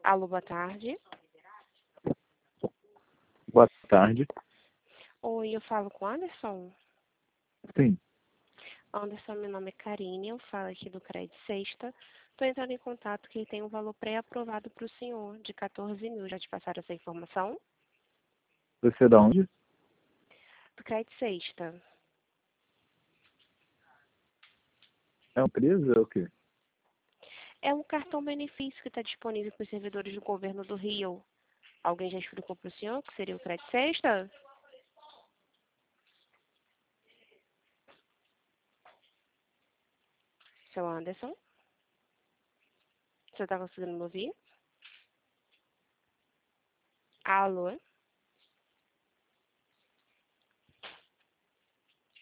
Alô, boa tarde. Boa tarde. Oi, eu falo com o Anderson. Sim. Anderson, meu nome é Karine, eu falo aqui do Crédito Sexta. Estou entrando em contato que tem um valor pré-aprovado para o senhor, de 14 mil. Já te passaram essa informação? Você é da onde? Do Crédito Sexta. É uma empresa ou o quê? É um cartão benefício que está disponível para os servidores do governo do Rio. Alguém já explicou para o senhor o que seria o Crédito Sexta? Seu Anderson? Você está conseguindo me ouvir? Alô?